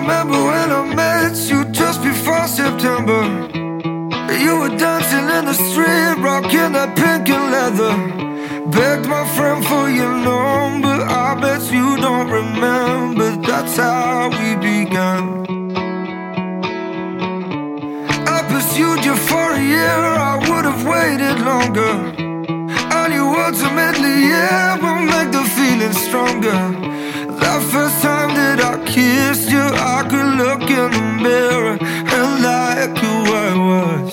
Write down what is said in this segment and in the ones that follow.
remember when I met you just before September. You were dancing in the street, rocking that pink and leather. Begged my friend for your number, I bet you don't remember. That's how we began. I pursued you for a year, I would have waited longer. I knew ultimately, yeah, will make the feeling stronger. That first time that I kissed you, I could look in the mirror and like who I was.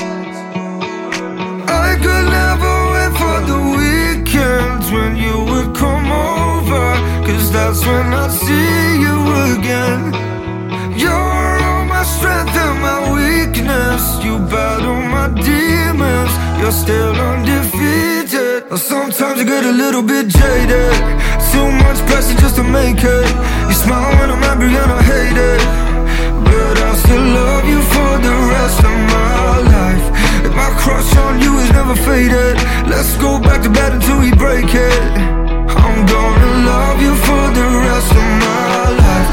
I could never wait for the weekends when you would come over, 'cause that's when I'd see you again. You're all my strength and my weakness. You battle my demons, you're still undefeated. Sometimes I get a little bit jaded, too much pressure just to make it. You smile when I'm angry and I hate it, but I still love you for the rest of my life. If my crush on you is never faded, let's go back to bed until we break it. I'm gonna love you for the rest of my life.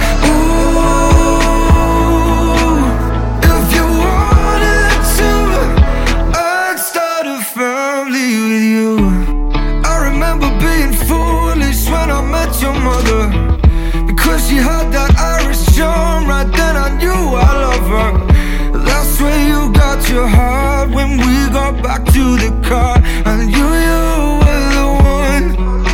Ooh, if you wanted to, I'd start a family with you. I remember being foolish when I met your mother, because she had that Irish charm. Right then I knew I love her. That's where you got your heart when we got back to the car. And you were the one.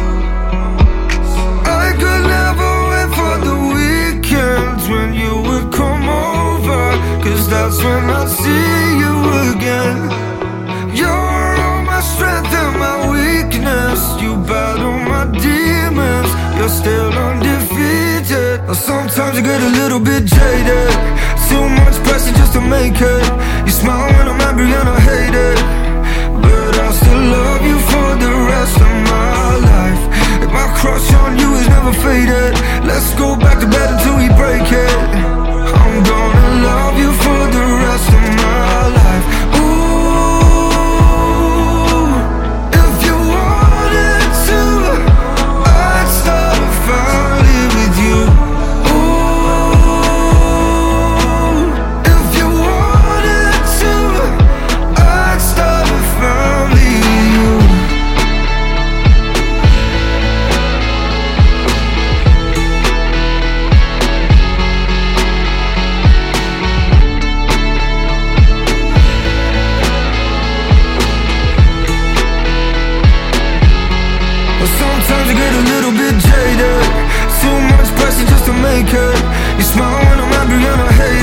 I could never wait for the weekends when you would come over, 'cause that's when I'd see you again. You're all my strength and my weakness. You battle my demons, you're still undefeated. Sometimes I get a little bit jaded, too much pressure just to make it. You smile when I'm angry and I hate it, but I still love you for the rest of my life. If my crush on you is never faded, let's go back to bed until we break it. I'm gonna love you for the rest of my life. Ooh, if you wanted to, I'd start a family with you. Sometimes I get a little bit jaded, too much pressure just to make it. You smile when I'm angry and I hate